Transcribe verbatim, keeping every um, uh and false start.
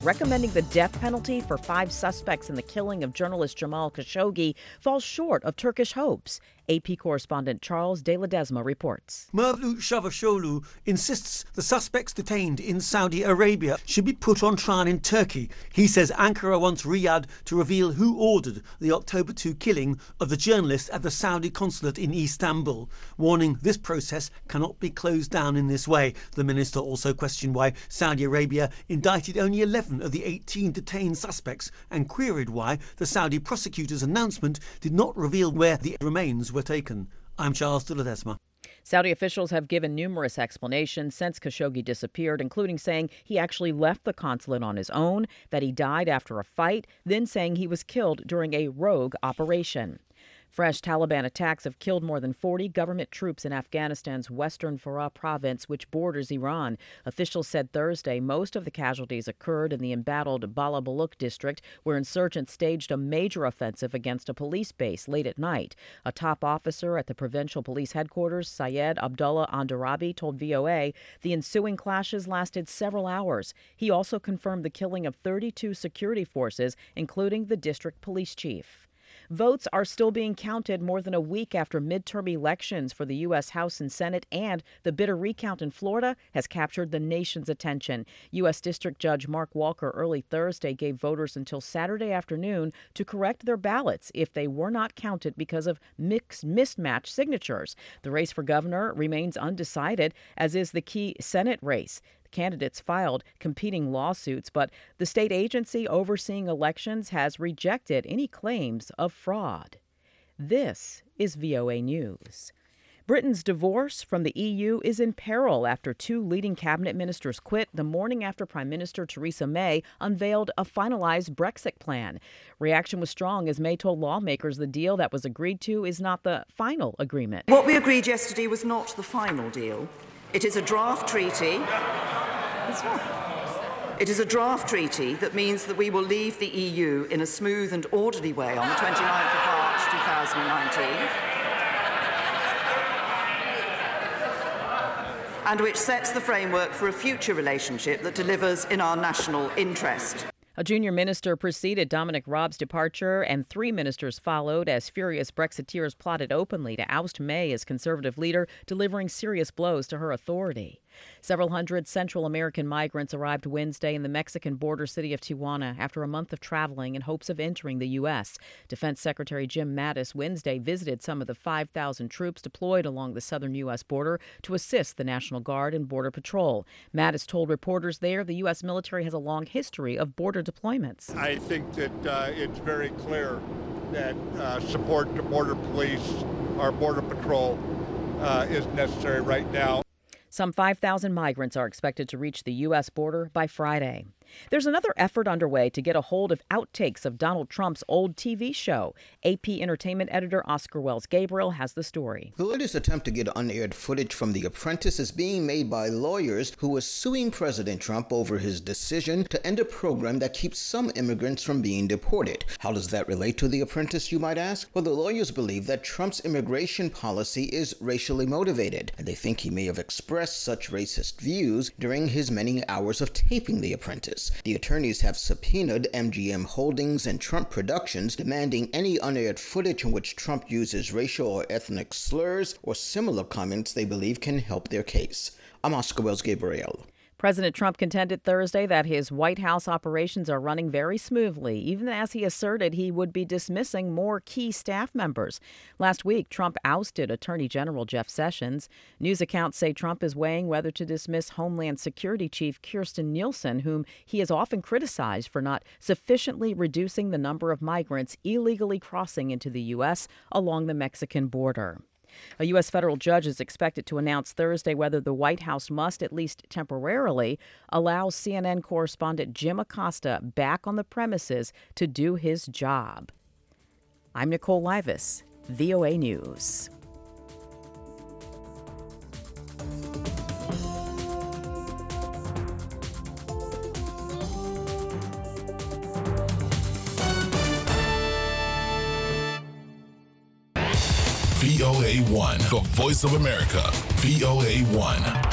recommending the death penalty for five suspects in the killing of journalist Jamal Khashoggi falls short of Turkish hopes. A P correspondent Charles De Ledesma reports. Mevlut Çavuşoğlu insists the suspects detained in Saudi Arabia should be put on trial in Turkey. He says Ankara wants Riyadh to reveal who ordered the October second killing of the journalist at the Saudi consulate in Istanbul, warning this process cannot be closed down in this way. The minister also questioned why Saudi Arabia indicted only eleven of the eighteen detained suspects and queried why the Saudi prosecutor's announcement did not reveal where the remains were taken. I'm Charles De Ledesma. Saudi officials have given numerous explanations since Khashoggi disappeared, including saying he actually left the consulate on his own, that he died after a fight, then saying he was killed during a rogue operation. Fresh Taliban attacks have killed more than forty government troops in Afghanistan's western Farah province, which borders Iran. Officials said Thursday most of the casualties occurred in the embattled Balabaluk district, where insurgents staged a major offensive against a police base late at night. A top officer at the provincial police headquarters, Syed Abdullah Andarabi, told V O A the ensuing clashes lasted several hours. He also confirmed the killing of thirty-two security forces, including the district police chief. Votes are still being counted more than a week after midterm elections for the U S House and Senate, and the bitter recount in Florida has captured the nation's attention. U S District Judge Mark Walker early Thursday gave voters until Saturday afternoon to correct their ballots if they were not counted because of mixed mismatched signatures. The race for governor remains undecided, as is the key Senate race. Candidates filed competing lawsuits, but the state agency overseeing elections has rejected any claims of fraud. This is V O A News. Britain's divorce from the E U is in peril after two leading cabinet ministers quit the morning after Prime Minister Theresa May unveiled a finalized Brexit plan. Reaction was strong as May told lawmakers the deal that was agreed to is not the final agreement. What we agreed yesterday was not the final deal. It is a draft treaty. It's not. It is a draft treaty that means that we will leave the E U in a smooth and orderly way on the twenty-ninth of March two thousand nineteen, and which sets the framework for a future relationship that delivers in our national interest. A junior minister preceded Dominic Raab's departure, and three ministers followed as furious Brexiteers plotted openly to oust May as Conservative leader, delivering serious blows to her authority. Several hundred Central American migrants arrived Wednesday in the Mexican border city of Tijuana after a month of traveling in hopes of entering the U S. Defense Secretary Jim Mattis Wednesday visited some of the five thousand troops deployed along the southern U S border to assist the National Guard and Border Patrol. Mattis told reporters there the U S military has a long history of border deployments. I think that uh, it's very clear that uh, support to Border Police, our Border Patrol, uh, is necessary right now. Some five thousand migrants are expected to reach the U S border by Friday. There's another effort underway to get a hold of outtakes of Donald Trump's old T V show. A P Entertainment editor Oscar Wells Gabriel has the story. The latest attempt to get unaired footage from The Apprentice is being made by lawyers who are suing President Trump over his decision to end a program that keeps some immigrants from being deported. How does that relate to The Apprentice, you might ask? Well, the lawyers believe that Trump's immigration policy is racially motivated, and they think he may have expressed such racist views during his many hours of taping The Apprentice. The attorneys have subpoenaed M G M Holdings and Trump Productions, demanding any unaired footage in which Trump uses racial or ethnic slurs or similar comments they believe can help their case. I'm Oscar Wells Gabriel. President Trump contended Thursday that his White House operations are running very smoothly, even as he asserted he would be dismissing more key staff members. Last week, Trump ousted Attorney General Jeff Sessions. News accounts say Trump is weighing whether to dismiss Homeland Security Chief Kirstjen Nielsen, whom he has often criticized for not sufficiently reducing the number of migrants illegally crossing into the U S along the Mexican border. A U S federal judge is expected to announce Thursday whether the White House must, at least temporarily, allow C N N correspondent Jim Acosta back on the premises to do his job. I'm Nicole Livas, V O A News. V O A one, the voice of America. V O A one.